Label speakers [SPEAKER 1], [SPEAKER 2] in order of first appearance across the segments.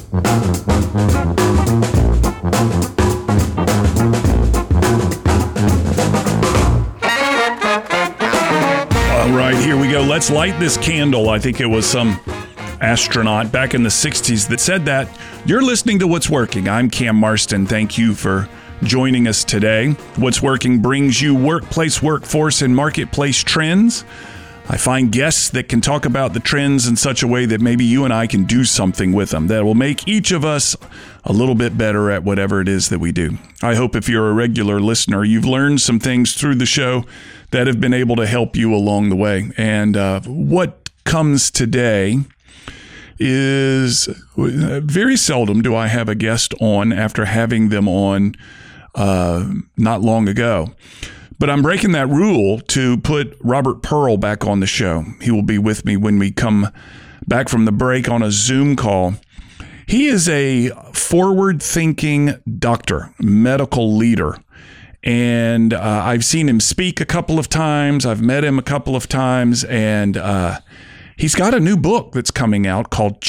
[SPEAKER 1] All right, here we go. Let's light this candle. I think it was some astronaut back in the 60s that said that. You're listening to What's Working. I'm Cam Marston. Thank you for joining us today. What's Working brings you workplace, workforce, and marketplace trends. I find guests that can talk about the trends in such a way that maybe you and I can do something with them that will make each of us a little bit better at whatever it is that we do. I hope if you're a regular listener, you've learned some things through the show that have been able to help you along the way. And what comes today is very seldom do I have a guest on after having them on not long ago. But I'm breaking that rule to put Robert Pearl back on the show. He will be with me when we come back from the break on a Zoom call. He is a forward-thinking doctor, medical leader. And I've seen him speak a couple of times. I've met him a couple of times. And he's got a new book that's coming out called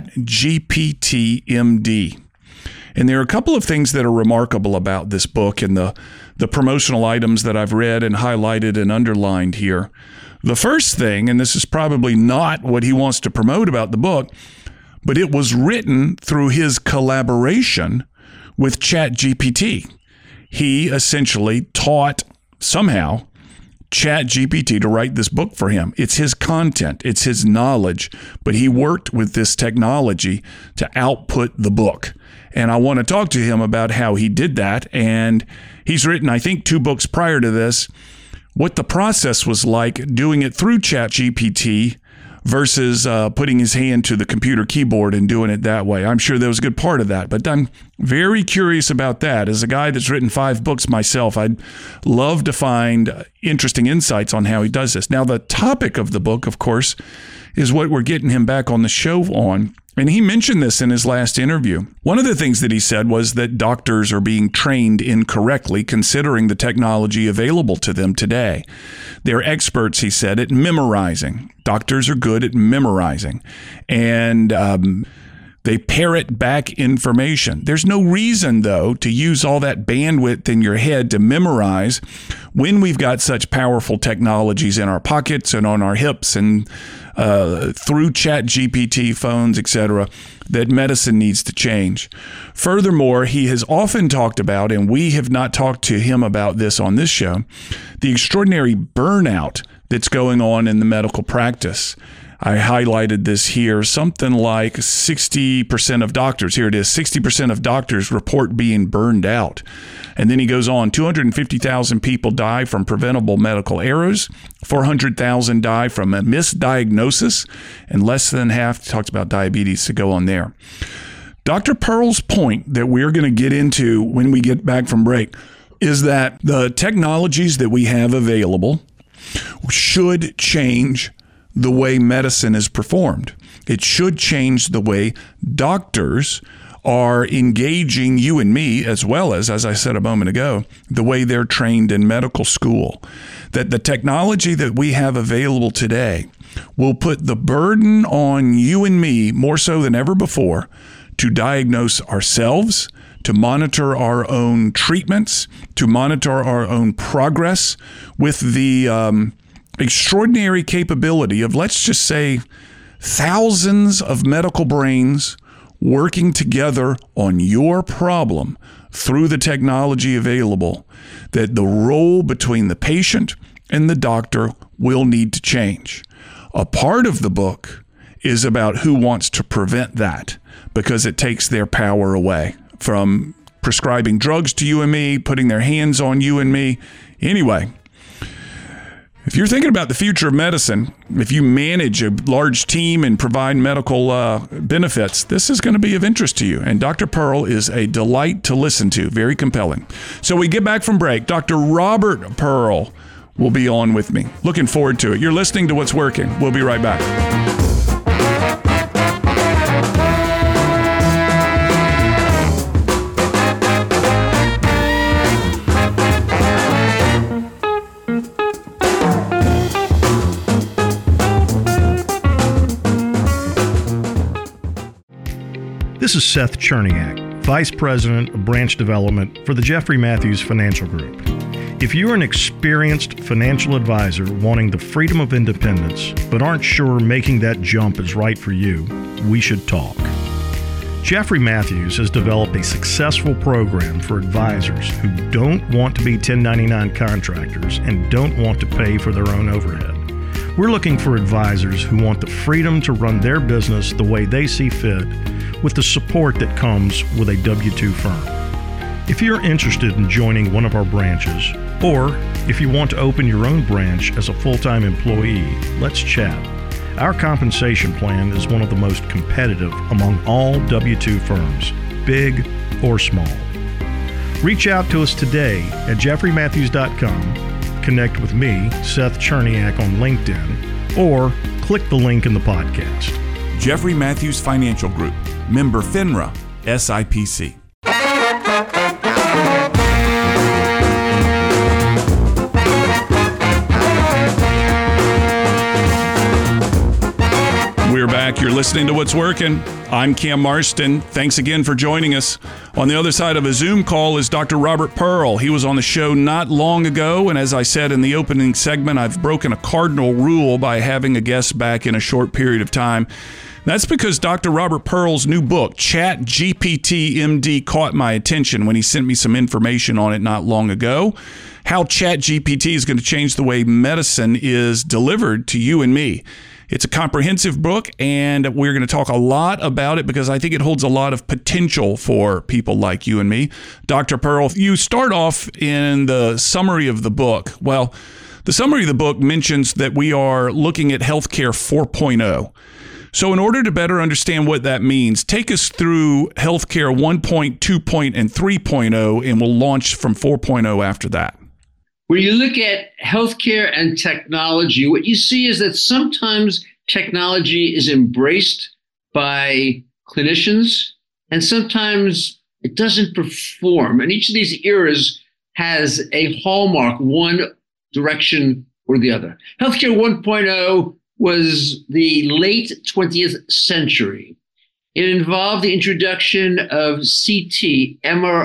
[SPEAKER 1] ChatGPT MD. And there are a couple of things that are remarkable about this book and the promotional items that I've read and highlighted and underlined here. The first thing, and this is probably not what he wants to promote about the book, but it was written through his collaboration with ChatGPT. He essentially taught somehow ChatGPT to write this book for him. It's his content, it's his knowledge, but he worked with this technology to output the book. And I want to talk to him about how he did that. And he's written, I think, 2 books prior to this, what the process was like doing it through ChatGPT versus putting his hand to the computer keyboard and doing it that way. I'm sure there was a good part of that, but I'm very curious about that. As a guy that's written 5 books myself, I'd love to find interesting insights on how he does this. Now, the topic of the book, of course, is what we're getting him back on the show on. And he mentioned this in his last interview. One of the things that he said was that doctors are being trained incorrectly considering the technology available to them today. They're experts, he said, at memorizing. Doctors are good at memorizing. And they parrot back information. There's no reason, though, to use all that bandwidth in your head to memorize when we've got such powerful technologies in our pockets and on our hips and through ChatGPT, phones, etc., that medicine needs to change. Furthermore, he has often talked about, and we have not talked to him about this on this show, the extraordinary burnout that's going on in the medical practice. I highlighted this here. Something like 60% of doctors, here it is, 60% of doctors report being burned out. And then he goes on, 250,000 people die from preventable medical errors, 400,000 die from a misdiagnosis, and less than half, talks about diabetes, to go on there. Dr. Pearl's point that we're going to get into when we get back from break is that the technologies that we have available should change the way medicine is performed. It should change the way doctors are engaging you and me, as well as I said a moment ago, the way they're trained in medical school. That the technology that we have available today will put the burden on you and me more so than ever before to diagnose ourselves, to monitor our own treatments, to monitor our own progress with the extraordinary capability of, let's just say, thousands of medical brains working together on your problem through the technology available, that the role between the patient and the doctor will need to change. A part of the book is about who wants to prevent that, because it takes their power away from prescribing drugs to you and me, putting their hands on you and me. Anyway, if you're thinking about the future of medicine, if you manage a large team and provide medical benefits, this is going to be of interest to you. And Dr. Pearl is a delight to listen to, very compelling. So we get back from break. Dr. Robert Pearl will be on with me. Looking forward to it. You're listening to What's Working. We'll be right back.
[SPEAKER 2] This is Seth Cherniak, Vice President of Branch Development for the Jeffrey Matthews Financial Group. If you're an experienced financial advisor wanting the freedom of independence but aren't sure making that jump is right for you, we should talk. Jeffrey Matthews has developed a successful program for advisors who don't want to be 1099 contractors and don't want to pay for their own overhead. We're looking for advisors who want the freedom to run their business the way they see fit with the support that comes with a W-2 firm. If you're interested in joining one of our branches, or if you want to open your own branch as a full-time employee, let's chat. Our compensation plan is one of the most competitive among all W-2 firms, big or small. Reach out to us today at jeffreymatthews.com, connect with me, Seth Cherniak, on LinkedIn, or click the link in the podcast.
[SPEAKER 1] Jeffrey Matthews Financial Group, member FINRA, SIPC. We're back. You're listening to What's Working. I'm Cam Marston. Thanks again for joining us. On the other side of a Zoom call is Dr. Robert Pearl. He was on the show not long ago, and as I said in the opening segment, I've broken a cardinal rule by having a guest back in a short period of time. That's because Dr. Robert Pearl's new book, ChatGPT MD, caught my attention when he sent me some information on it not long ago. How ChatGPT is going to change the way medicine is delivered to you and me. It's a comprehensive book, and we're going to talk a lot about it because I think it holds a lot of potential for people like you and me. Dr. Pearl, you start off in the summary of the book. Well, the summary of the book mentions that we are looking at healthcare 4.0. So in order to better understand what that means, take us through healthcare 1.0, 2.0, and 3.0, and we'll launch from 4.0 after that.
[SPEAKER 3] When you look at healthcare and technology, what you see is that sometimes technology is embraced by clinicians and sometimes it doesn't perform. And each of these eras has a hallmark, one direction or the other. Healthcare 1.0 was the late 20th century. It involved the introduction of CT,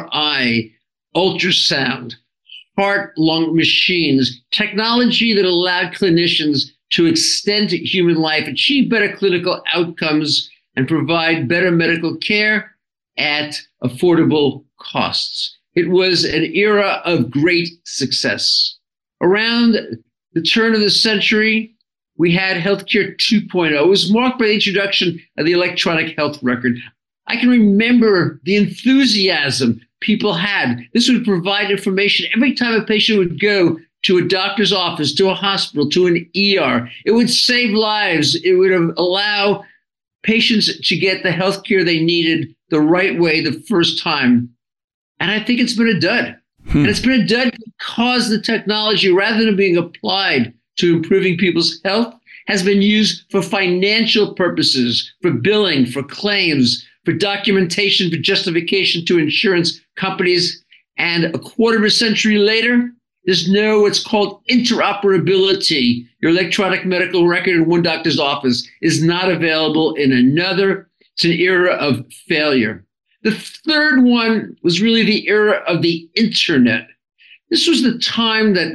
[SPEAKER 3] MRI, ultrasound, heart-lung machines, technology that allowed clinicians to extend human life, achieve better clinical outcomes, and provide better medical care at affordable costs. It was an era of great success. Around the turn of the century, we had healthcare 2.0. It was marked by the introduction of the electronic health record. I can remember the enthusiasm people had. This would provide information every time a patient would go to a doctor's office, to a hospital, to an ER. It would save lives. It would allow patients to get the health care they needed the right way the first time. And I think it's been a dud. And it's been a dud because the technology, rather than being applied to improving people's health, has been used for financial purposes, for billing, for claims, for documentation, for justification to insurance companies. And a quarter of a century later, there's no what's called interoperability. Your electronic medical record in one doctor's office is not available in another. It's an era of failure. The third one was really the era of the internet. This was the time that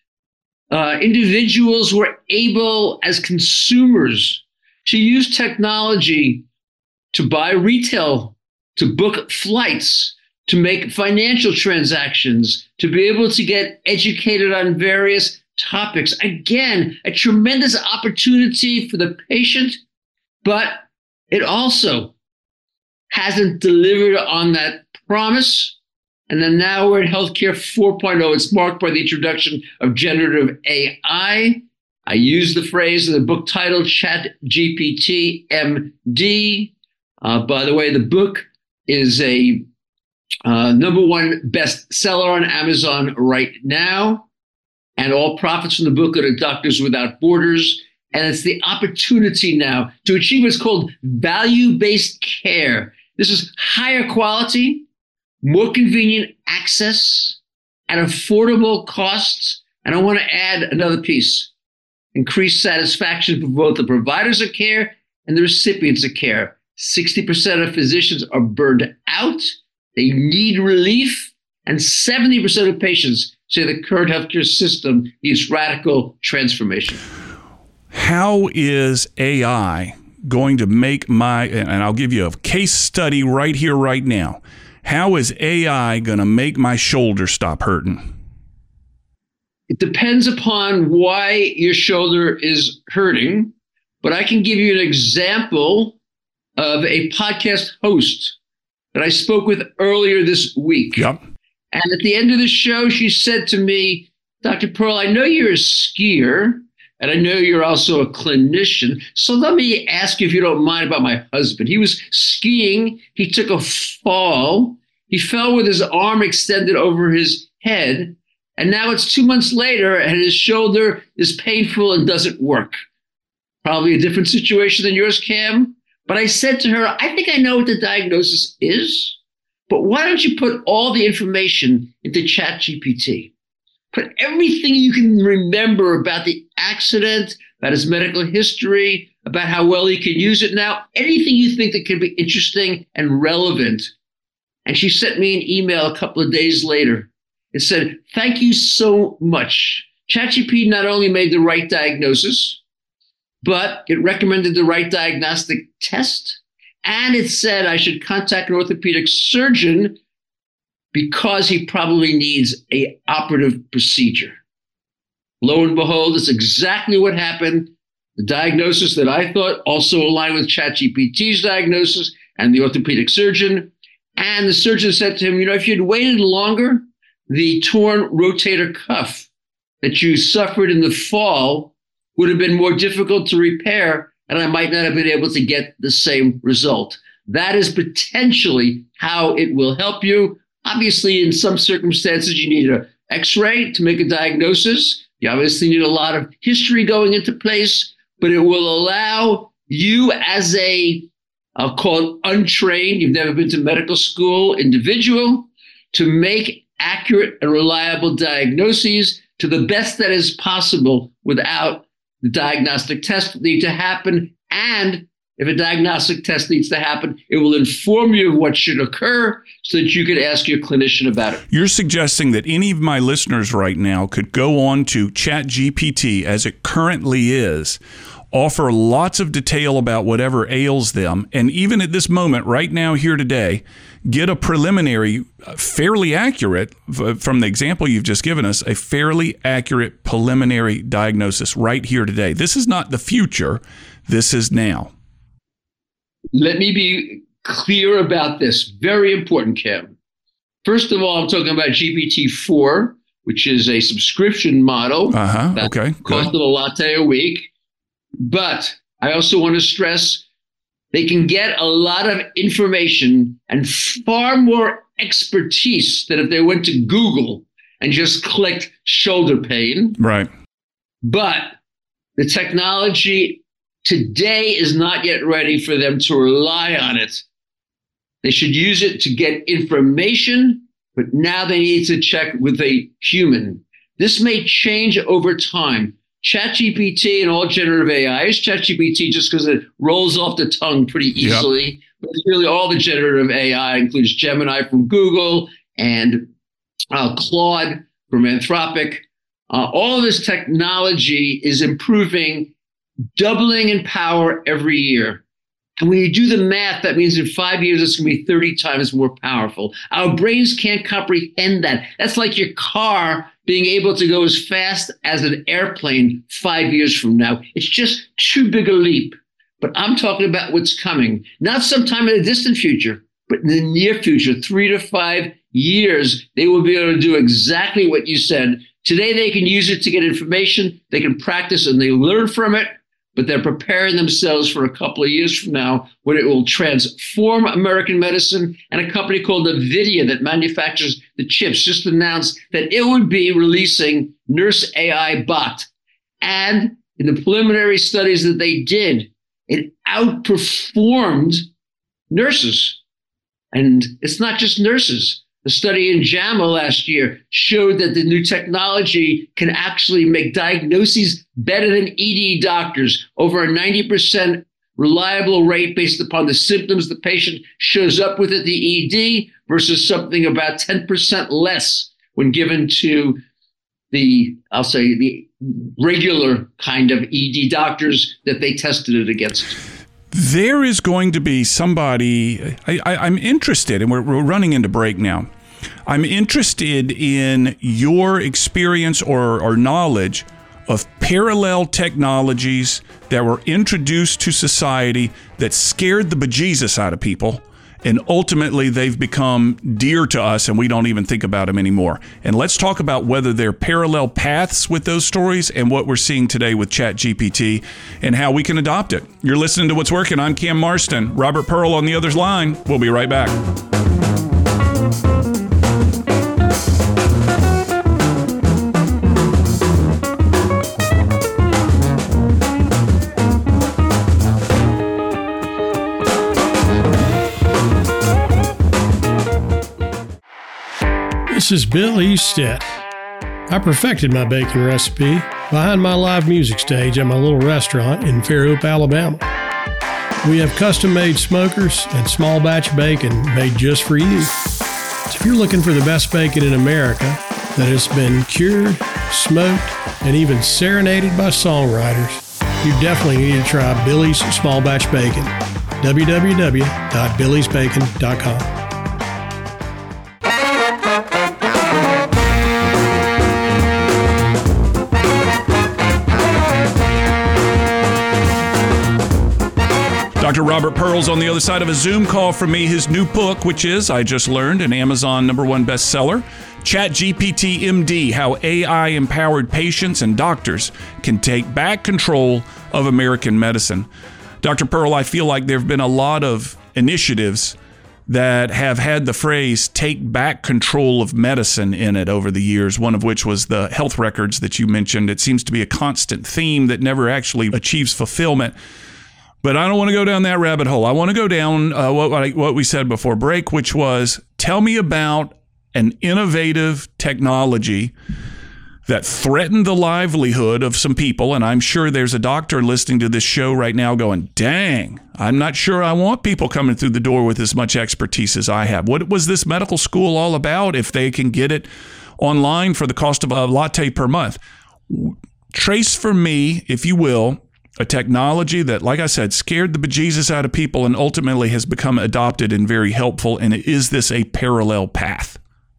[SPEAKER 3] individuals were able, as consumers, to use technology to buy retail, to book flights, to make financial transactions, to be able to get educated on various topics. Again, a tremendous opportunity for the patient, but it also hasn't delivered on that promise. And then now we're in healthcare 4.0. It's marked by the introduction of generative AI. I use the phrase in the book titled ChatGPT MD. By the way, the book is a #1 bestseller on Amazon right now. And all profits from the book go to Doctors Without Borders. And it's the opportunity now to achieve what's called value-based care. This is higher quality, more convenient access at affordable costs. And I want to add another piece: increased satisfaction for both the providers of care and the recipients of care. 60% of physicians are burned out. They need relief. And 70% of patients say the current healthcare system needs radical transformation.
[SPEAKER 1] How is AI going to make and I'll give you a case study right here, right now. How is AI going to make my shoulder stop hurting?
[SPEAKER 3] It depends upon why your shoulder is hurting, but I can give you an example of a podcast host that I spoke with earlier this week.
[SPEAKER 1] Yep.
[SPEAKER 3] And at the end of the show, she said to me, Dr. Pearl, I know you're a skier, and I know you're also a clinician. So let me ask you, if you don't mind, about my husband. He was skiing. He took a fall. He fell with his arm extended over his head. And now it's 2 months later, and his shoulder is painful and doesn't work. Probably a different situation than yours, Cam. But I said to her, I think I know what the diagnosis is, but why don't you put all the information into ChatGPT? Put everything you can remember about the accident, about his medical history, about how well he can use it now, anything you think that can be interesting and relevant. And she sent me an email a couple of days later. It said, thank you so much. ChatGPT not only made the right diagnosis, but it recommended the right diagnostic test. And it said I should contact an orthopedic surgeon because he probably needs an operative procedure. Lo and behold, it's exactly what happened. The diagnosis that I thought also aligned with ChatGPT's diagnosis and the orthopedic surgeon. And the surgeon said to him, if you'd waited longer, the torn rotator cuff that you suffered in the fall would have been more difficult to repair, and I might not have been able to get the same result. That is potentially how it will help you. Obviously, in some circumstances, you need an X-ray to make a diagnosis. You obviously need a lot of history going into place, but it will allow you as I'll call it untrained, you've never been to medical school individual, to make accurate and reliable diagnoses to the best that is possible without the diagnostic test need to happen. And if a diagnostic test needs to happen, it will inform you of what should occur so that you could ask your clinician about it.
[SPEAKER 1] You're suggesting that any of my listeners right now could go on to ChatGPT as it currently is, offer lots of detail about whatever ails them, and even at this moment, right now, here today, get a preliminary, fairly accurate, from the example you've just given us, a fairly accurate preliminary diagnosis right here today. This is not the future. This is now.
[SPEAKER 3] Let me be clear about this. Very important, Kim. First of all, I'm talking about GPT-4, which is a subscription model.
[SPEAKER 1] Okay.
[SPEAKER 3] Cost of a latte a week. But I also want to stress they can get a lot of information and far more expertise than if they went to Google and just clicked shoulder pain.
[SPEAKER 1] Right.
[SPEAKER 3] But the technology today is not yet ready for them to rely on it. They should use it to get information, but now they need to check with a human. This may change over time. ChatGPT and all generative AI is ChatGPT just because it rolls off the tongue pretty easily. Yep. But it's really all the generative AI, includes Gemini from Google and Claude from Anthropic. All of this technology is improving, doubling in power every year. And when you do the math, that means in 5 years, it's going to be 30 times more powerful. Our brains can't comprehend that. That's like your car being able to go as fast as an airplane 5 years from now. It's just too big a leap. But I'm talking about what's coming, not sometime in the distant future, but in the near future, 3 to 5 years, they will be able to do exactly what you said. Today, they can use it to get information. They can practice and they learn from it. But they're preparing themselves for a couple of years from now when it will transform American medicine. And a company called NVIDIA that manufactures the chips just announced that it would be releasing Nurse AI Bot. And in the preliminary studies that they did, it outperformed nurses. And it's not just nurses. The study in JAMA last year showed that the new technology can actually make diagnoses better than ED doctors, over a 90% reliable rate based upon the symptoms the patient shows up with at the ED versus something about 10% less when given to the regular kind of ED doctors that they tested it against.
[SPEAKER 1] There is going to be somebody, I'm interested, and we're running into break now. I'm interested in your experience or knowledge of parallel technologies that were introduced to society that scared the bejesus out of people, and ultimately they've become dear to us and we don't even think about them anymore. And let's talk about whether there are parallel paths with those stories and what we're seeing today with ChatGPT and how we can adopt it. You're listening to What's Working. I'm Cam Marston. Robert Pearl on the other line. We'll be right back.
[SPEAKER 4] This is Bill Eastet. I perfected my baking recipe behind my live music stage at my little restaurant in Fairhope, Alabama. We have custom-made smokers and small batch bacon made just for you. So if you're looking for the best bacon in America that has been cured, smoked, and even serenaded by songwriters, you definitely need to try Billy's Small Batch Bacon. www.billysbacon.com.
[SPEAKER 1] Dr. Robert Pearl's on the other side of a Zoom call from me. His new book, which is, I just learned, an Amazon #1 bestseller, ChatGPT MD, How AI-Empowered Patients and Doctors Can Take Back Control of American Medicine. Dr. Pearl, I feel like there have been a lot of initiatives that have had the phrase "take back control of medicine" in it over the years, one of which was the health records that you mentioned. It seems to be a constant theme that never actually achieves fulfillment. But I don't want to go down that rabbit hole. I want to go down what we said before break, which was, tell me about an innovative technology that threatened the livelihood of some people. And I'm sure there's a doctor listening to this show right now going, dang, I'm not sure I want people coming through the door with as much expertise as I have. What was this medical school all about if they can get it online for the cost of a latte per month? Trace for me, if you will, a technology that, like I said, scared the bejesus out of people and ultimately has become adopted and very helpful. And is this a parallel path?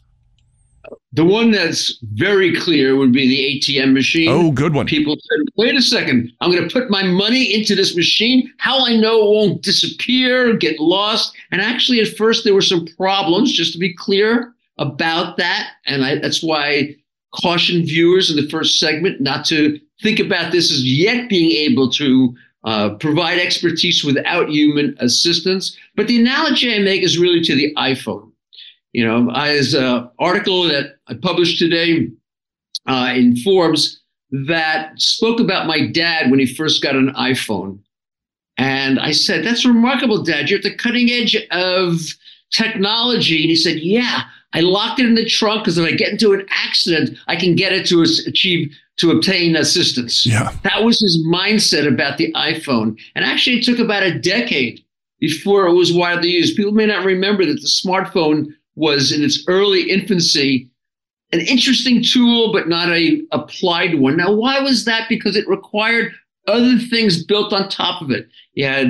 [SPEAKER 3] The one that's very clear would be the ATM machine.
[SPEAKER 1] Oh, good one.
[SPEAKER 3] People said, wait a second, I'm going to put my money into this machine. How I know it won't disappear, get lost. And actually, at first, there were some problems, just to be clear about that. And that's why I caution viewers in the first segment not to think about this as yet being able to provide expertise without human assistance. But the analogy I make is really to the iPhone. You know, there's an article that I published today in Forbes that spoke about my dad when he first got an iPhone. And I said, that's remarkable, Dad. You're at the cutting edge of technology. And he said, yeah, I locked it in the trunk because if I get into an accident, I can get it to obtain assistance.
[SPEAKER 1] Yeah.
[SPEAKER 3] That was his mindset about the iPhone. And actually, it took about a decade before it was widely used. People may not remember that the smartphone was in its early infancy, an interesting tool, but not an applied one. Now, why was that? Because it required other things built on top of it. You had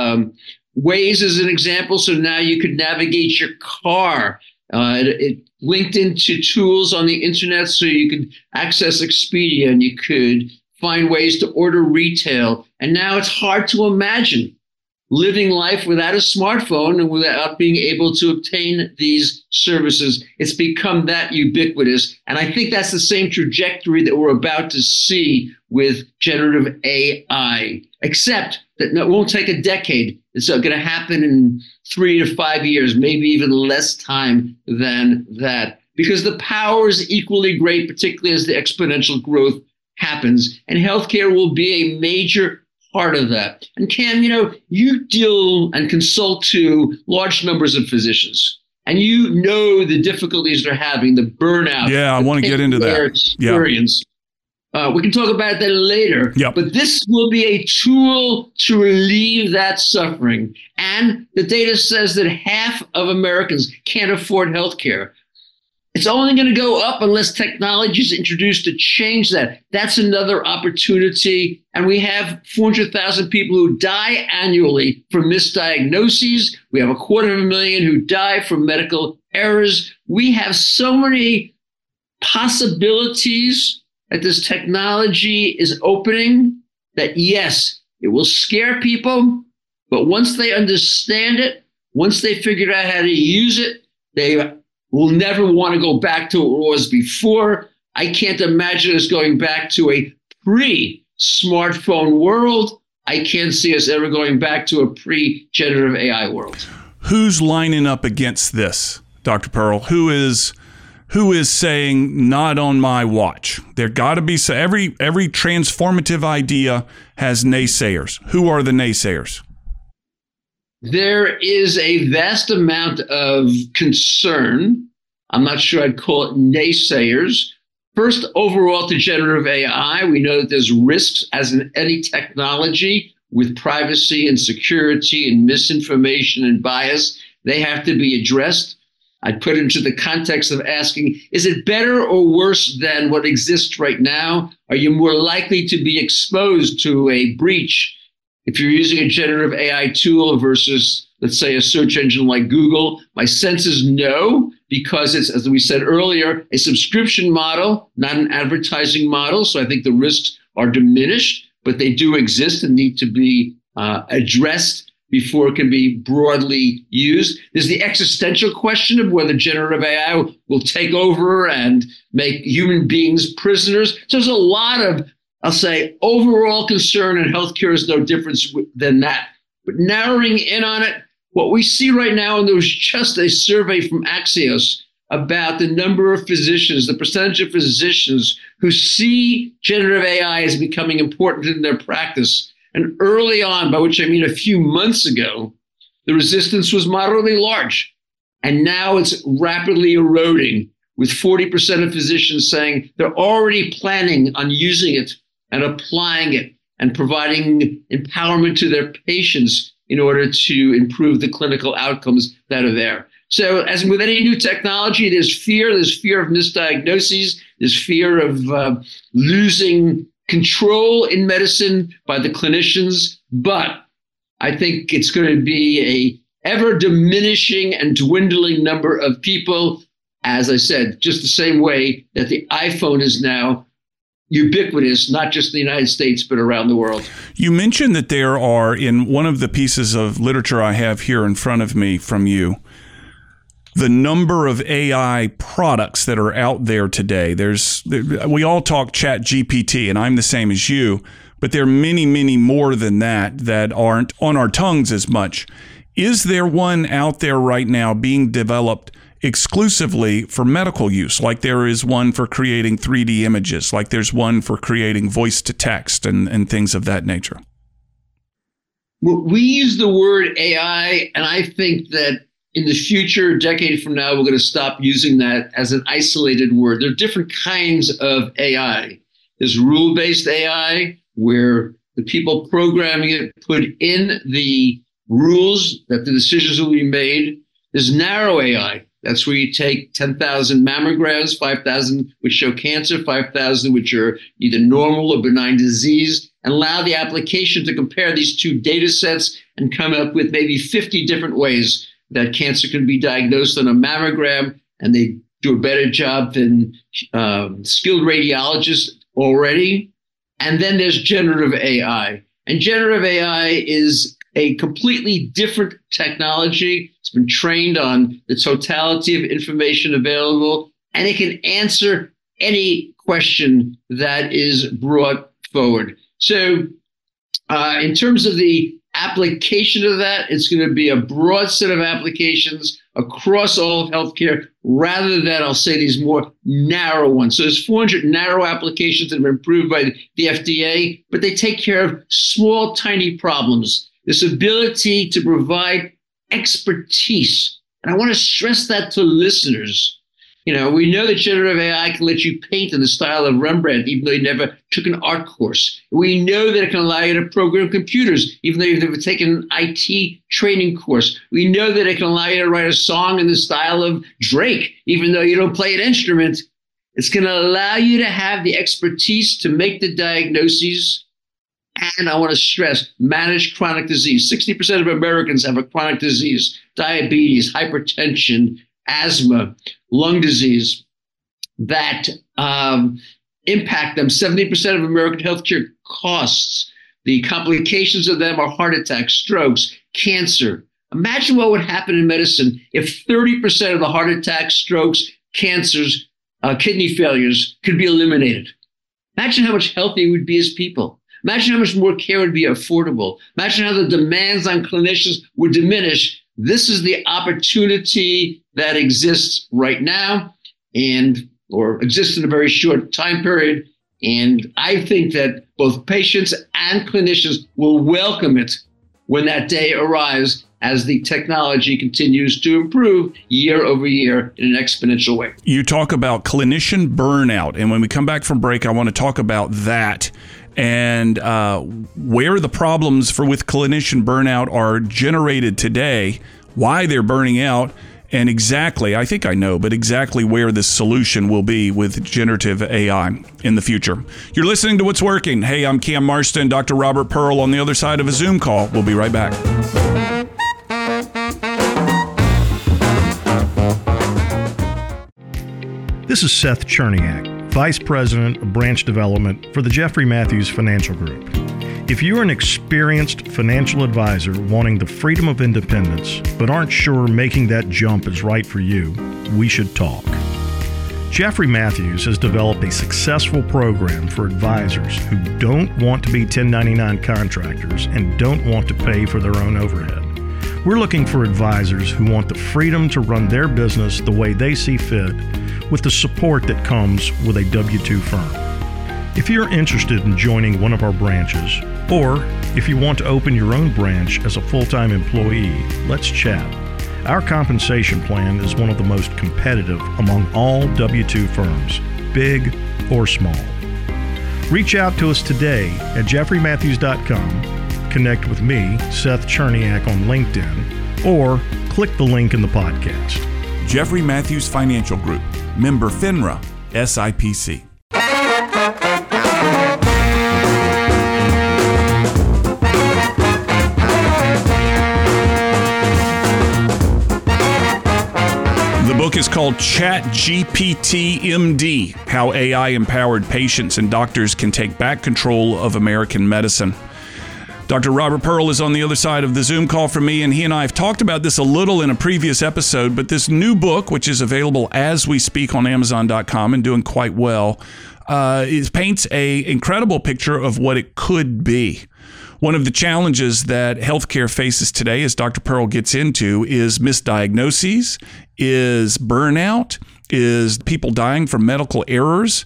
[SPEAKER 3] Waze as an example, so now you could navigate your car. It linked into tools on the internet so you could access Expedia and you could find ways to order retail. And now it's hard to imagine living life without a smartphone and without being able to obtain these services. It's become that ubiquitous. And I think that's the same trajectory that we're about to see with generative AI, except that it won't take a decade. It's going to happen in 3 to 5 years, maybe even less time than that, because the power is equally great, particularly as the exponential growth happens. And healthcare will be a major part of that. And Cam, you deal and consult to large numbers of physicians, and you know the difficulties they're having, the burnout.
[SPEAKER 1] Yeah, I want to get into that.
[SPEAKER 3] Experience. We can talk about that later.
[SPEAKER 1] Yep.
[SPEAKER 3] But this will be a tool to relieve that suffering. And the data says that half of Americans can't afford health care. It's only going to go up unless technology is introduced to change that. That's another opportunity. And we have 400,000 people who die annually from misdiagnoses. We have 250,000 who die from medical errors. We have so many possibilities that this technology is opening that, yes, it will scare people. But once they understand it, once they figure out how to use it, they will never want to go back to what it was before. I can't imagine us going back to a pre-smartphone world. I can't see us ever going back to a pre-generative AI world.
[SPEAKER 1] Who's lining up against this, Dr. Pearl? Who is saying not on my watch? There got to be every transformative idea has naysayers. Who are the naysayers?
[SPEAKER 3] There is a vast amount of concern. I'm not sure I'd call it naysayers. First, overall to generative AI, we know that there's risks as in any technology with privacy and security and misinformation and bias. They have to be addressed. I'd put it into the context of asking, is it better or worse than what exists right now? Are you more likely to be exposed to a breach if you're using a generative AI tool versus, let's say, a search engine like Google? My sense is no, because it's, as we said earlier, a subscription model, not an advertising model. So I think the risks are diminished, but they do exist and need to be addressed before it can be broadly used. There's the existential question of whether generative AI will take over and make human beings prisoners. So there's a lot of, I'll say, overall concern, and healthcare is no different than that. But narrowing in on it, what we see right now, and there was just a survey from Axios about the number of physicians, the percentage of physicians who see generative AI as becoming important in their practice. And early on, by which I mean a few months ago, the resistance was moderately large. And now it's rapidly eroding, with 40% of physicians saying they're already planning on using it and applying it and providing empowerment to their patients in order to improve the clinical outcomes that are there. So as with any new technology, there's fear of misdiagnoses, there's fear of losing control in medicine by the clinicians, but I think it's going to be a ever diminishing and dwindling number of people, as I said, just the same way that the iPhone is now ubiquitous, not just in the United States, but around the world.
[SPEAKER 1] You mentioned that there are, in one of the pieces of literature I have here in front of me from you, the number of AI products that are out there today. We all talk ChatGPT, and I'm the same as you, but there are many, many more than that aren't on our tongues as much. Is there one out there right now being developed exclusively for medical use, like there is one for creating 3D images, like there's one for creating voice to text and things of that nature?
[SPEAKER 3] We use the word AI, and I think that in the future, a decade from now, we're going to stop using that as an isolated word. There are different kinds of AI. There's rule-based AI, where the people programming it put in the rules that the decisions will be made. There's narrow AI. That's where you take 10,000 mammograms, 5,000 which show cancer, 5,000 which are either normal or benign disease, and allow the application to compare these two data sets and come up with maybe 50 different ways that cancer can be diagnosed on a mammogram, and they do a better job than skilled radiologists already. And then there's generative AI. And generative AI is a completely different technology. It's been trained on the totality of information available, and it can answer any question that is brought forward. So in terms of the application of that, it's going to be a broad set of applications across all of healthcare, rather than, I'll say, these more narrow ones. So there's 400 narrow applications that have been approved by the FDA, but they take care of small, tiny problems. This ability to provide expertise. And I want to stress that to listeners. We know that generative AI can let you paint in the style of Rembrandt, even though you never took an art course. We know that it can allow you to program computers, even though you've never taken an IT training course. We know that it can allow you to write a song in the style of Drake, even though you don't play an instrument. It's going to allow you to have the expertise to make the diagnoses. And I want to stress, manage chronic disease. 60% of Americans have a chronic disease: diabetes, hypertension, asthma, lung disease that impact them. 70% of American healthcare costs. The complications of them are heart attacks, strokes, cancer. Imagine what would happen in medicine if 30% of the heart attacks, strokes, cancers, kidney failures could be eliminated. Imagine how much healthier we would be as people. Imagine how much more care would be affordable. Imagine how the demands on clinicians would diminish. This is the opportunity that exists right now or exists in a very short time period. And I think that both patients and clinicians will welcome it when that day arrives, as the technology continues to improve year over year in an exponential way.
[SPEAKER 1] You talk about clinician burnout. And when we come back from break, I want to talk about that and where the problems with clinician burnout are generated today, why they're burning out, and exactly, I think I know, but exactly where the solution will be with generative AI in the future. You're listening to What's Working. Hey, I'm Cam Marston, Dr. Robert Pearl on the other side of a Zoom call. We'll be right back.
[SPEAKER 2] This is Seth Cherniak, Vice President of Branch Development for the Jeffrey Matthews Financial Group. If you're an experienced financial advisor wanting the freedom of independence, but aren't sure making that jump is right for you, we should talk. Jeffrey Matthews has developed a successful program for advisors who don't want to be 1099 contractors and don't want to pay for their own overhead. We're looking for advisors who want the freedom to run their business the way they see fit, with the support that comes with a W-2 firm. If you're interested in joining one of our branches, or if you want to open your own branch as a full-time employee, let's chat. Our compensation plan is one of the most competitive among all W-2 firms, big or small. Reach out to us today at jeffreymatthews.com, connect with me, Seth Cherniak, on LinkedIn, or click the link in the podcast.
[SPEAKER 1] Jeffrey Matthews Financial Group, member FINRA, SIPC. The book is called ChatGPT MD, How AI-Empowered Patients and Doctors Can Take Back Control of American Medicine. Dr. Robert Pearl is on the other side of the Zoom call from me, and he and I have talked about this a little in a previous episode, but this new book, which is available as we speak on Amazon.com and doing quite well, paints an incredible picture of what it could be. One of the challenges that healthcare faces today, as Dr. Pearl gets into, is misdiagnoses, is burnout, is people dying from medical errors.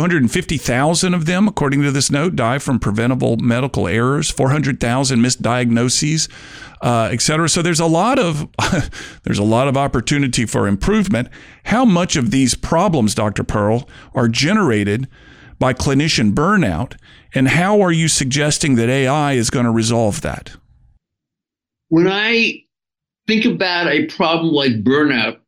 [SPEAKER 1] 250,000 of them, according to this note, die from preventable medical errors. 400,000 misdiagnoses, et cetera. So there's a lot of opportunity for improvement. How much of these problems, Dr. Pearl, are generated by clinician burnout, and how are you suggesting that AI is going to resolve that?
[SPEAKER 3] When I think about a problem like burnout,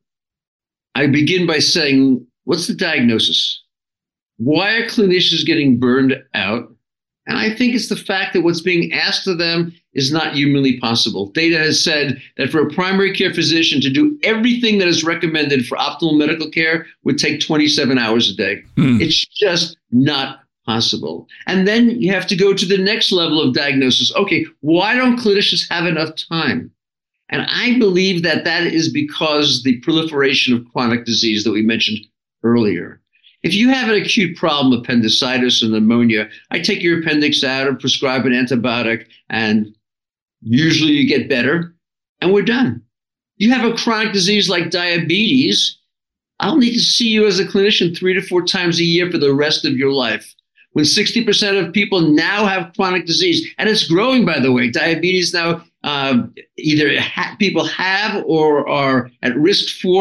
[SPEAKER 3] I begin by saying, what's the diagnosis? Why are clinicians getting burned out? And I think it's the fact that what's being asked of them is not humanly possible. Data has said that for a primary care physician to do everything that is recommended for optimal medical care would take 27 hours a day. It's just not possible. And then you have to go to the next level of diagnosis. Okay, why don't clinicians have enough time? And I believe that that is because the proliferation of chronic disease that we mentioned earlier. If you have an acute problem, appendicitis or pneumonia, I take your appendix out and prescribe an antibiotic, and usually you get better, and we're done. You have a chronic disease like diabetes, I'll need to see you as a clinician 3 to 4 times a year for the rest of your life. When 60% of people now have chronic disease, and it's growing, by the way. Diabetes now either people have or are at risk for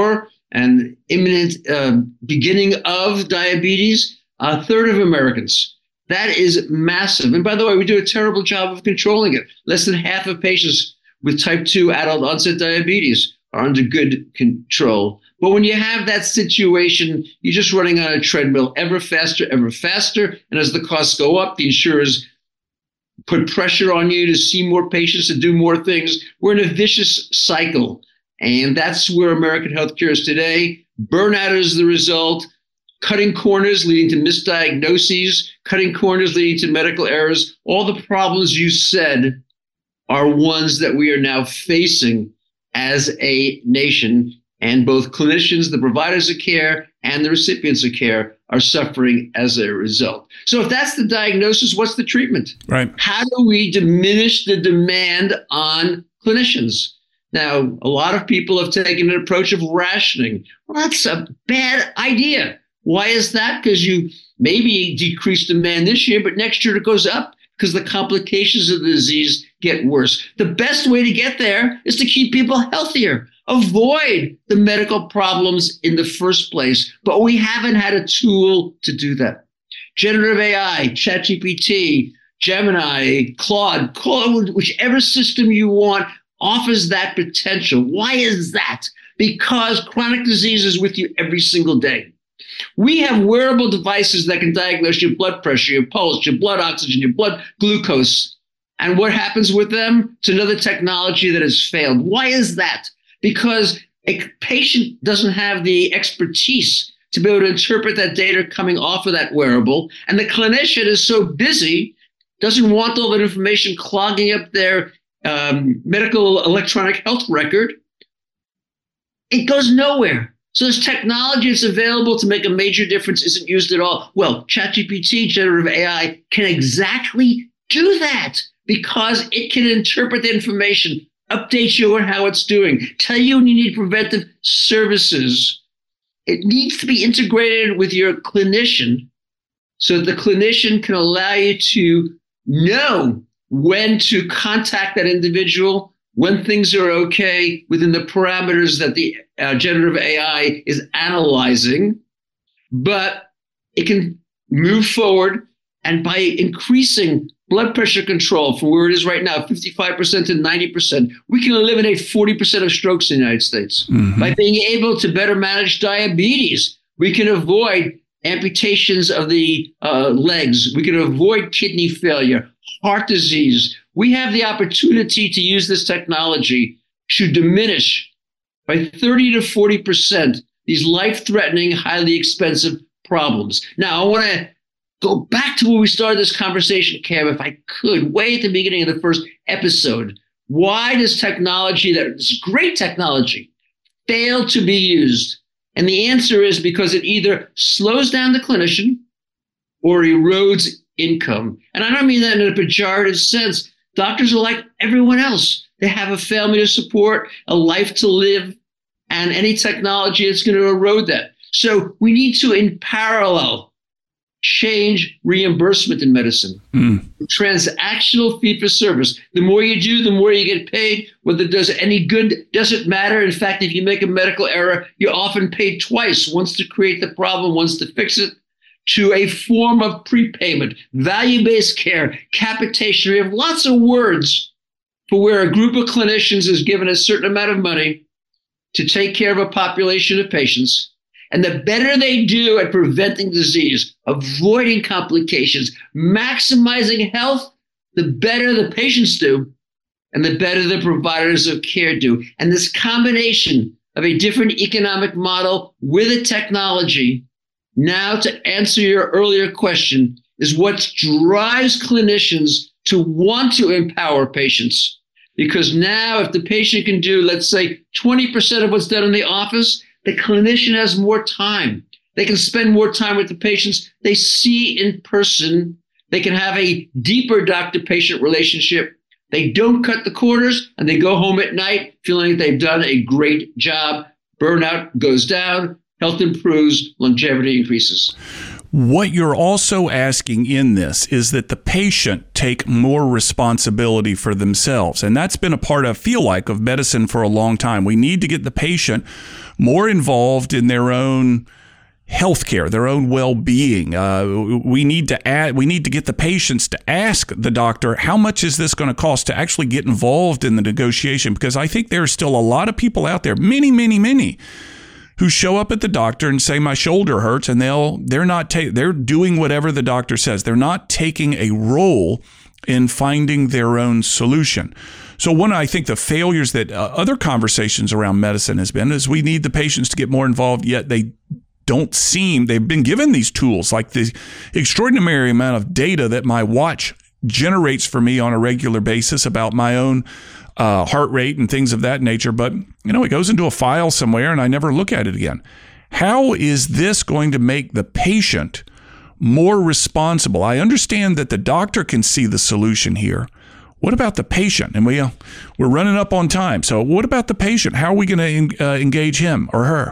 [SPEAKER 3] and imminent beginning of diabetes, a third of Americans. That is massive. And by the way, we do a terrible job of controlling it. Less than half of patients with type 2 adult onset diabetes are under good control. But when you have that situation, you're just running on a treadmill ever faster. And as the costs go up, the insurers put pressure on you to see more patients, to do more things. We're in a vicious cycle. And that's where American healthcare is today. Burnout is the result. Cutting corners leading to misdiagnoses, cutting corners leading to medical errors. All the problems you said are ones that we are now facing as a nation. And both clinicians, the providers of care, and the recipients of care are suffering as a result. So if that's the diagnosis, what's the treatment?
[SPEAKER 1] Right.
[SPEAKER 3] How do we diminish the demand on clinicians? Now, a lot of people have taken an approach of rationing. Well, that's a bad idea. Why is that? Because you maybe decrease demand this year, but next year it goes up because the complications of the disease get worse. The best way to get there is to keep people healthier. Avoid the medical problems in the first place, but we haven't had a tool to do that. Generative AI, ChatGPT, Gemini, Claude, whichever system you want offers that potential. Why is that? Because chronic disease is with you every single day. We have wearable devices that can diagnose your blood pressure, your pulse, your blood oxygen, your blood glucose. And what happens with them? It's another technology that has failed. Why is that? Because a patient doesn't have the expertise to be able to interpret that data coming off of that wearable. And the clinician is so busy, doesn't want all that information clogging up their medical electronic health record. It goes nowhere. So this technology that's available to make a major difference isn't used at all. Well, ChatGPT, generative AI, can exactly do that because it can interpret the information, update you on how it's doing, tell you when you need preventive services. It needs to be integrated with your clinician so that the clinician can allow you to know when to contact that individual, when things are okay within the parameters that the generative AI is analyzing. But it can move forward, and by increasing blood pressure control from where it is right now, 55% to 90%, we can eliminate 40% of strokes in the United States. Mm-hmm. By being able to better manage diabetes, we can avoid amputations of the legs. We can avoid kidney failure, heart disease. We have the opportunity to use this technology to diminish by 30 to 40% these life-threatening, highly expensive problems. Now, I want to go back to where we started this conversation, Cam, if I could, way at the beginning of the first episode. Why does technology, that is great technology, fail to be used? And the answer is because it either slows down the clinician or erodes income. And I don't mean that in a pejorative sense. Doctors are like everyone else. They have a family to support, a life to live, and any technology is going to erode that. So we need to, in parallel, change reimbursement in medicine. Transactional fee for service. The more you do, the more you get paid. Whether it does any good doesn't matter. In fact, if you make a medical error, you're often paid twice, once to create the problem, once to fix it, to a form of prepayment, value-based care, capitation. We have lots of words for where a group of clinicians is given a certain amount of money to take care of a population of patients. And the better they do at preventing disease, avoiding complications, maximizing health, the better the patients do, and the better the providers of care do. And this combination of a different economic model with a technology, now to answer your earlier question, is what drives clinicians to want to empower patients. Because now if the patient can do, let's say, 20% of what's done in the office, the clinician has more time. They can spend more time with the patients they see in person. They can have a deeper doctor-patient relationship. They don't cut the corners, and they go home at night feeling they've done a great job. Burnout goes down, health improves, longevity increases.
[SPEAKER 1] What you're also asking in this is that the patient take more responsibility for themselves. And that's been a part, I feel like, of medicine for a long time. We need to get the patient more involved in their own healthcare, their own well-being. We need to get the patients to ask the doctor, how much is this going to cost, to actually get involved in the negotiation? Because I think there's still a lot of people out there, many, who show up at the doctor and say, my shoulder hurts, and they're doing whatever the doctor says. They're not taking a role in finding their own solution. So one, I think the failures that other conversations around medicine has been is we need the patients to get more involved, yet they've been given these tools, like the extraordinary amount of data that my watch generates for me on a regular basis about my own heart rate and things of that nature. But, it goes into a file somewhere and I never look at it again. How is this going to make the patient more responsible? I understand that the doctor can see the solution here. What about the patient? And we're running up on time. So what about the patient? How are we going to engage him or her?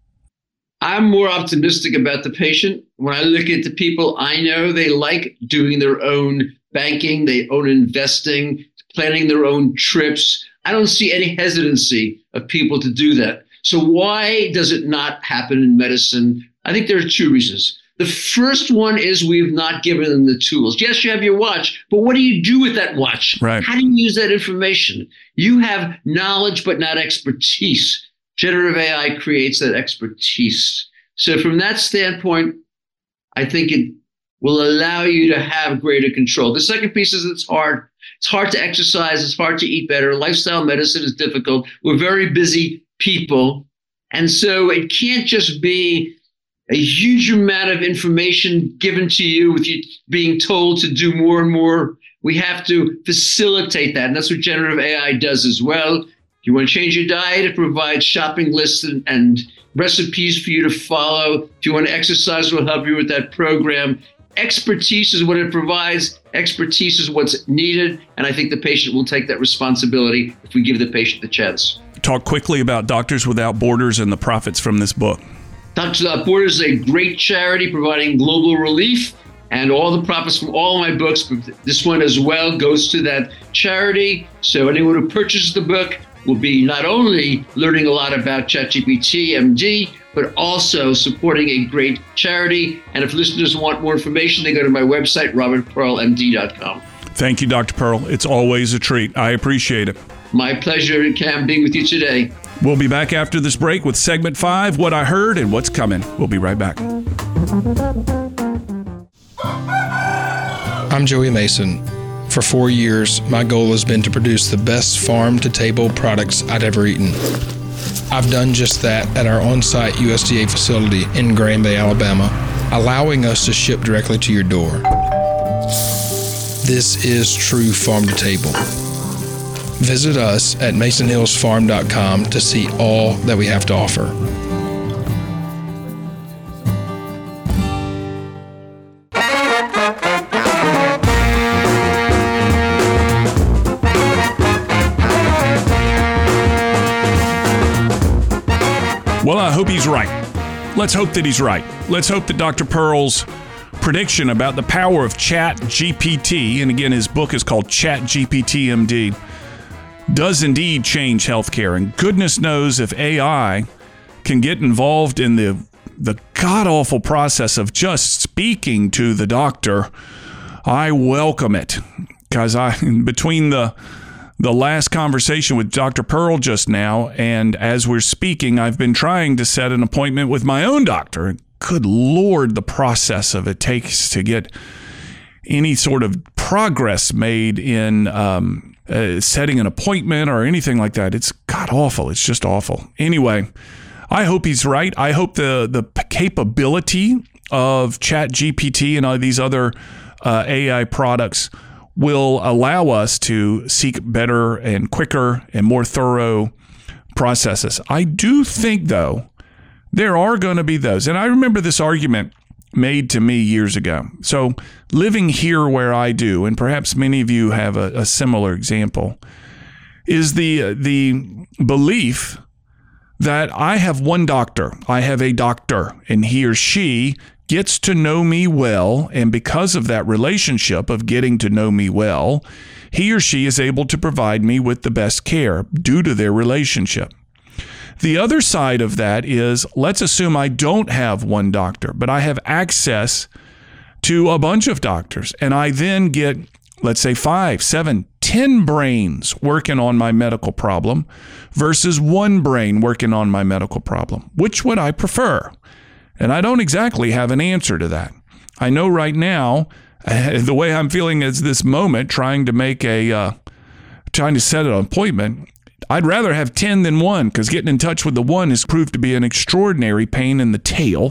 [SPEAKER 3] I'm more optimistic about the patient. When I look at the people I know, they like doing their own banking, their own investing, planning their own trips. I don't see any hesitancy of people to do that. So why does it not happen in medicine? I think there are two reasons. The first one is we've not given them the tools. Yes, you have your watch, but what do you do with that watch?
[SPEAKER 1] Right.
[SPEAKER 3] How do you use that information? You have knowledge, but not expertise. Generative AI creates that expertise. So from that standpoint, I think it will allow you to have greater control. The second piece is it's hard. It's hard to exercise. It's hard to eat better. Lifestyle medicine is difficult. We're very busy people. And so it can't just be a huge amount of information given to you with you being told to do more and more. We have to facilitate that. And that's what generative AI does as well. If you want to change your diet, it provides shopping lists and recipes for you to follow. If you want to exercise, it will help you with that program. Expertise is what it provides. Expertise is what's needed. And I think the patient will take that responsibility if we give the patient the chance.
[SPEAKER 1] Talk quickly about Doctors Without Borders and the profits from this book.
[SPEAKER 3] Doctors Without Borders is a great charity providing global relief, and all the profits from all of my books, but this one as well, goes to that charity. So anyone who purchases the book will be not only learning a lot about ChatGPT MD, but also supporting a great charity. And if listeners want more information, they go to my website, robertpearlmd.com.
[SPEAKER 1] Thank you, Dr. Pearl. It's always a treat. I appreciate it. My pleasure, Cam, being with you today. We'll be back after this break with segment 5, What I Heard and What's Coming. We'll be right back.
[SPEAKER 5] I'm Joey Mason. For 4 years, my goal has been to produce the best farm-to-table products I'd ever eaten. I've done just that at our on-site USDA facility in Grand Bay, Alabama, allowing us to ship directly to your door. This is true farm-to-table. Visit us at masonhillsfarm.com to see all that we have to offer.
[SPEAKER 1] Well, I hope he's right. Let's hope that he's right. Let's hope that Dr. Pearl's prediction about the power of ChatGPT, and again, his book is called ChatGPT MD, does indeed change healthcare. And goodness knows if AI can get involved in the god-awful process of just speaking to the doctor, I welcome it. Because between the last conversation with Dr. Pearl just now, and as we're speaking, I've been trying to set an appointment with my own doctor. Good Lord, the process of it takes to get any sort of progress made in setting an appointment or anything like that. It's god-awful. It's just awful. Anyway, I hope he's right. I hope the capability of ChatGPT and all these other AI products will allow us to seek better and quicker and more thorough processes. I do think, though, there are going to be those. And I remember this argument made to me years ago. So living here where I do, and perhaps many of you have a similar example, is the belief that I have one doctor. I have a doctor, and he or she gets to know me well, and because of that relationship of getting to know me well, he or she is able to provide me with the best care due to their relationship. The other side of that is, let's assume I don't have one doctor, but I have access to a bunch of doctors, and I then get, let's say, 5, 7, 10 brains working on my medical problem versus one brain working on my medical problem. Which would I prefer? And I don't exactly have an answer to that. I know right now, the way I'm feeling is this moment, trying to set an appointment, I'd rather have 10 than one, because getting in touch with the one has proved to be an extraordinary pain in the tail.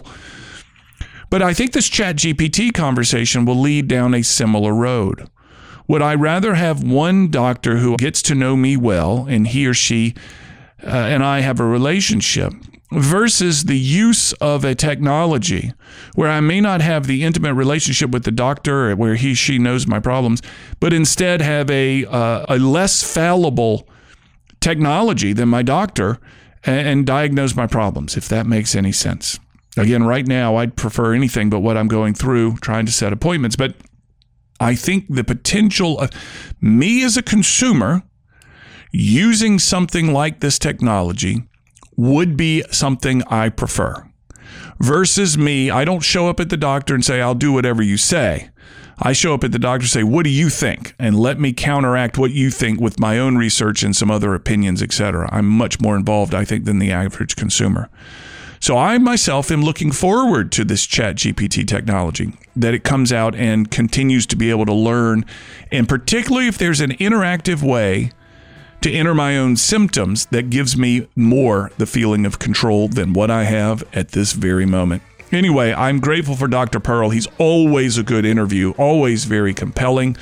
[SPEAKER 1] But I think this ChatGPT conversation will lead down a similar road. Would I rather have one doctor who gets to know me well, and he or she and I have a relationship, versus the use of a technology where I may not have the intimate relationship with the doctor, where she knows my problems, but instead have a less fallible technology than my doctor and diagnose my problems, if that makes any sense. Again, right now, I'd prefer anything but what I'm going through trying to set appointments. But I think the potential of me as a consumer using something like this technology would be something I prefer. Versus me, I don't show up at the doctor and say, I'll do whatever you say. I show up at the doctor and say, what do you think? And let me counteract what you think with my own research and some other opinions, etc. I'm much more involved, I think, than the average consumer. So I myself am looking forward to this ChatGPT technology, that it comes out and continues to be able to learn, and particularly if there's an interactive way to enter my own symptoms that gives me more the feeling of control than what I have at this very moment. Anyway, I'm grateful for Dr. Pearl. He's always a good interview, always very compelling.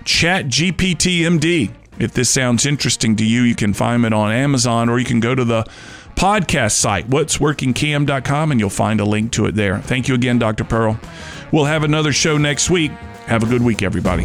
[SPEAKER 1] ChatGPT MD. If this sounds interesting to you, you can find it on Amazon, or you can go to the podcast site, whatsworkingcam.com, and you'll find a link to it there. Thank you again, Dr. Pearl. We'll have another show next week. Have a good week, everybody.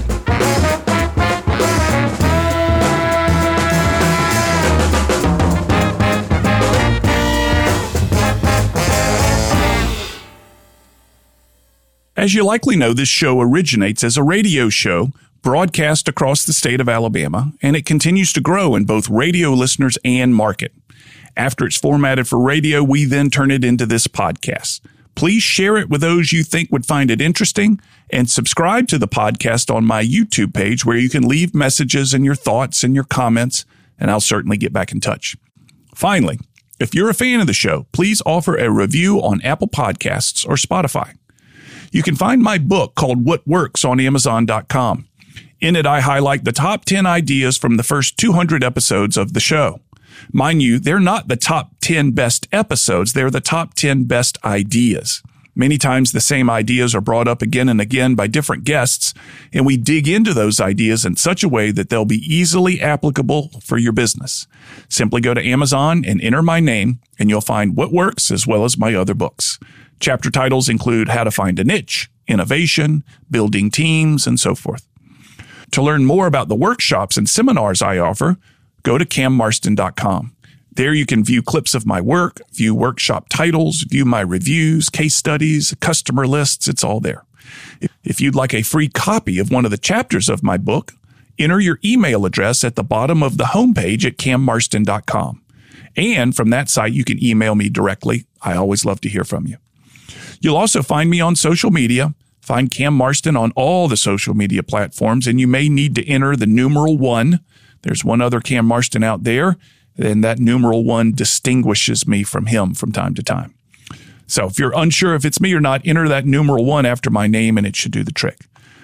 [SPEAKER 1] As you likely know, this show originates as a radio show broadcast across the state of Alabama, and it continues to grow in both radio listeners and market. After it's formatted for radio, we then turn it into this podcast. Please share it with those you think would find it interesting, and subscribe to the podcast on my YouTube page, where you can leave messages and your thoughts and your comments, and I'll certainly get back in touch. Finally, if you're a fan of the show, please offer a review on Apple Podcasts or Spotify. You can find my book called What Works on Amazon.com. In it, I highlight the top 10 ideas from the first 200 episodes of the show. Mind you, they're not the top 10 best episodes. They're the top 10 best ideas. Many times the same ideas are brought up again and again by different guests, and we dig into those ideas in such a way that they'll be easily applicable for your business. Simply go to Amazon and enter my name, and you'll find What Works as well as my other books. Chapter titles include How to Find a Niche, Innovation, Building Teams, and so forth. To learn more about the workshops and seminars I offer, go to cammarston.com. There you can view clips of my work, view workshop titles, view my reviews, case studies, customer lists. It's all there. If you'd like a free copy of one of the chapters of my book, enter your email address at the bottom of the homepage at cammarston.com. And from that site, you can email me directly. I always love to hear from you. You'll also find me on social media. Find Cam Marston on all the social media platforms, and you may need to enter the numeral 1. There's one other Cam Marston out there, and that numeral 1 distinguishes me from him from time to time. So if you're unsure if it's me or not, enter that numeral 1 after my name, and it should do the trick.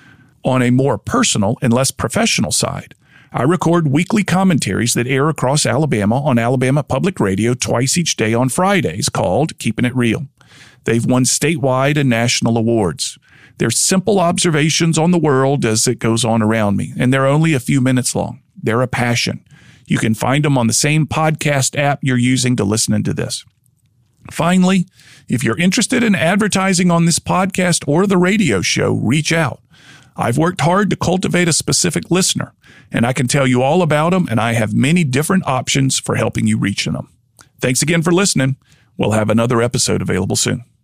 [SPEAKER 1] On a more personal and less professional side, I record weekly commentaries that air across Alabama on Alabama Public Radio twice each day on Fridays, called Keeping It Real. They've won statewide and national awards. They're simple observations on the world as it goes on around me, and they're only a few minutes long. They're a passion. You can find them on the same podcast app you're using to listen to this. Finally, if you're interested in advertising on this podcast or the radio show, reach out. I've worked hard to cultivate a specific listener, and I can tell you all about them, and I have many different options for helping you reach them. Thanks again for listening. We'll have another episode available soon.